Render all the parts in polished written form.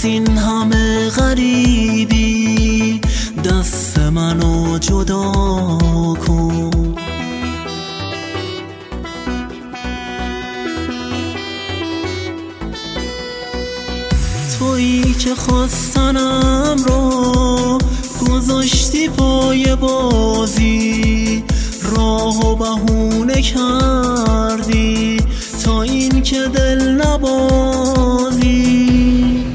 از این همه غریبی دست منو جدا کن. تویی که خواستنم رو گذاشتی پای بازی، راه و بهونه کردی تا این که دل نبازی.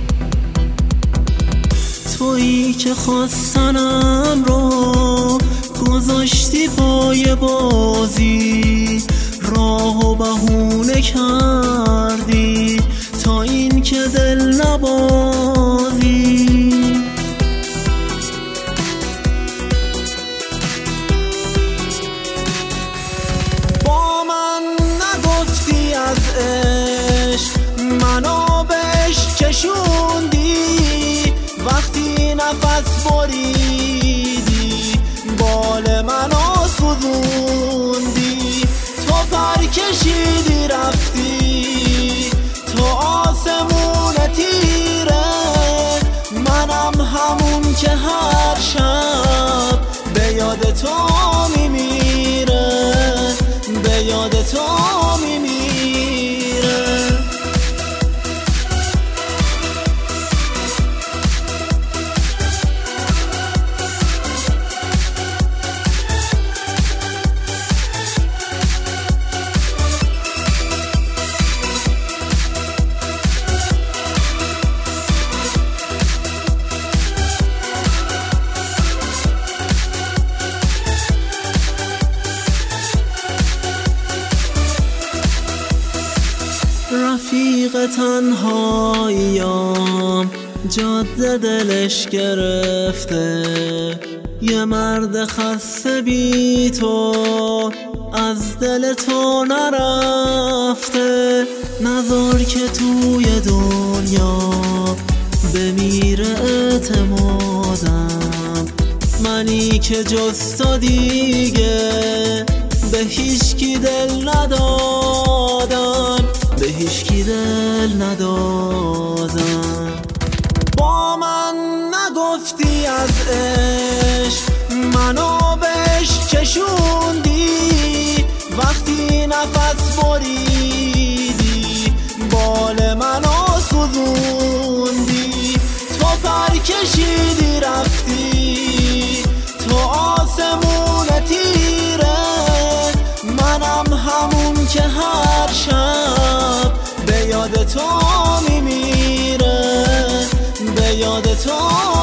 تویی که خواستنم رو گذاشتی پای بازی، راه و بهونه کردی تا این که دل نبازی. با من نگفتی از عشق، منو بهش کشوندی، وقتی نفس بریدی بال منو سوزوندی. تو پر کشیدی رفتی تو آسمون تیره، منم همون که هر شب به یاد تو میمیره، به یاد تو میمیره. رفیق تنهاییم جاده دلش گرفته، یه مرد خسته بی تو از دل تو نرفته. نذار که توی دنیا بمیره اعتمادم، منی که جز تو دیگه به هیچکی دل ندادم، به هیچکی دل ندادم. با من نگفتی از عشق، منو بهش کشوندی، وقتی نفس بریدی بال منو سوزوندی. تو پر کشیدی رفتی تو آسمون تیره، منم همون که هر شب به یاد تو میمیره، به یاد تو